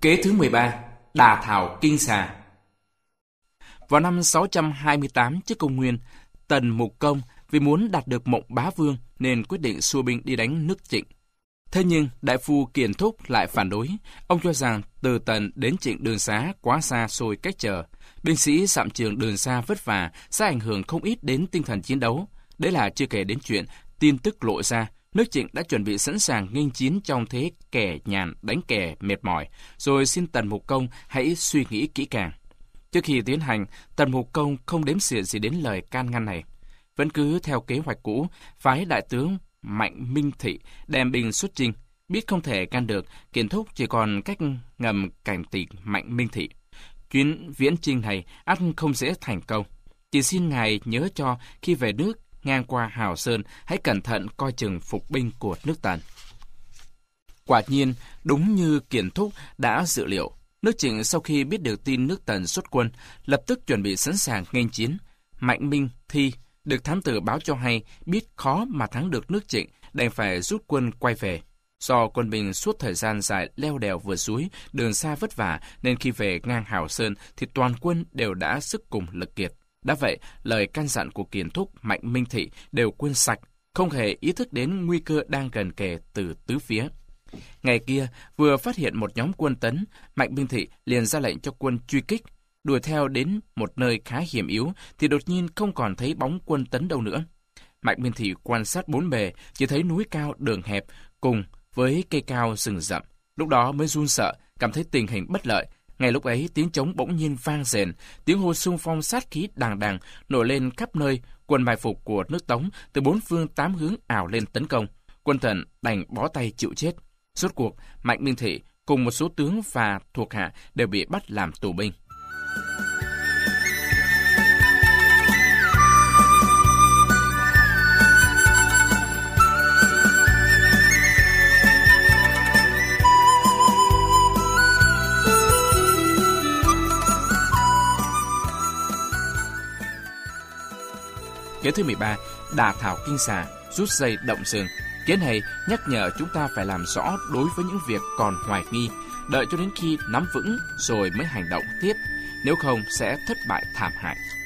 Kế thứ 13. Đả thảo kinh xà. Vào năm 628 trước công nguyên, Tần Mục Công vì muốn đạt được mộng bá vương nên quyết định xua binh đi đánh nước Trịnh. Thế nhưng đại phu Kiền Thúc lại phản đối. Ông cho rằng từ Tần đến Trịnh đường xá quá xa xôi cách trở. Binh sĩ dặm trường đường xa vất vả sẽ ảnh hưởng không ít đến tinh thần chiến đấu. Đấy là chưa kể đến chuyện tin tức lộ ra. Nước Trịnh đã chuẩn bị sẵn sàng nghênh chiến trong thế kẻ nhàn đánh kẻ mệt mỏi, rồi xin Tần Mục Công hãy suy nghĩ kỹ càng. Trước khi tiến hành, Tần Mục Công không đếm xỉa gì đến lời can ngăn này. Vẫn cứ theo kế hoạch cũ, phái đại tướng Mạnh Minh Thị đem binh xuất chinh. Biết không thể can được, Kiền Thúc chỉ còn cách ngầm cảnh tỉnh Mạnh Minh Thị. Chuyến viễn chinh này ắt không dễ thành công. Chỉ xin ngài nhớ cho khi về nước ngang qua Hào Sơn, hãy cẩn thận coi chừng phục binh của nước Tần. Quả nhiên, đúng như Kiền Thúc đã dự liệu, nước Trịnh sau khi biết được tin nước Tần xuất quân, lập tức chuẩn bị sẵn sàng nghênh chiến. Mạnh Minh Thi được thám tử báo cho hay biết khó mà thắng được nước Trịnh, đành phải rút quân quay về. Do quân binh suốt thời gian dài leo đèo vượt suối, đường xa vất vả, nên khi về ngang Hào Sơn thì toàn quân đều đã sức cùng lực kiệt. Đã vậy, lời căn dặn của Kiền Thúc, Mạnh Minh Thị đều quên sạch, không hề ý thức đến nguy cơ đang gần kề từ tứ phía. Ngày kia, vừa phát hiện một nhóm quân tấn, Mạnh Minh Thị liền ra lệnh cho quân truy kích. Đuổi theo đến một nơi khá hiểm yếu, thì đột nhiên không còn thấy bóng quân tấn đâu nữa. Mạnh Minh Thị quan sát bốn bề, chỉ thấy núi cao đường hẹp, cùng với cây cao rừng rậm. Lúc đó mới run sợ, cảm thấy tình hình bất lợi. Ngay lúc ấy, tiếng trống bỗng nhiên vang rền, tiếng hô xung phong sát khí đàng đàng nổi lên khắp nơi. Quân mai phục của nước Tống từ bốn phương tám hướng ào lên tấn công. Quân Tần đành bó tay chịu chết. Rốt cuộc, Mạnh Minh Thị cùng một số tướng và thuộc hạ đều bị bắt làm tù binh. Kế thứ 13. Đả thảo kinh xà, rút dây động rừng. Kế này nhắc nhở chúng ta phải làm rõ đối với những việc còn hoài nghi, đợi cho đến khi nắm vững rồi mới hành động tiếp, nếu không sẽ thất bại thảm hại.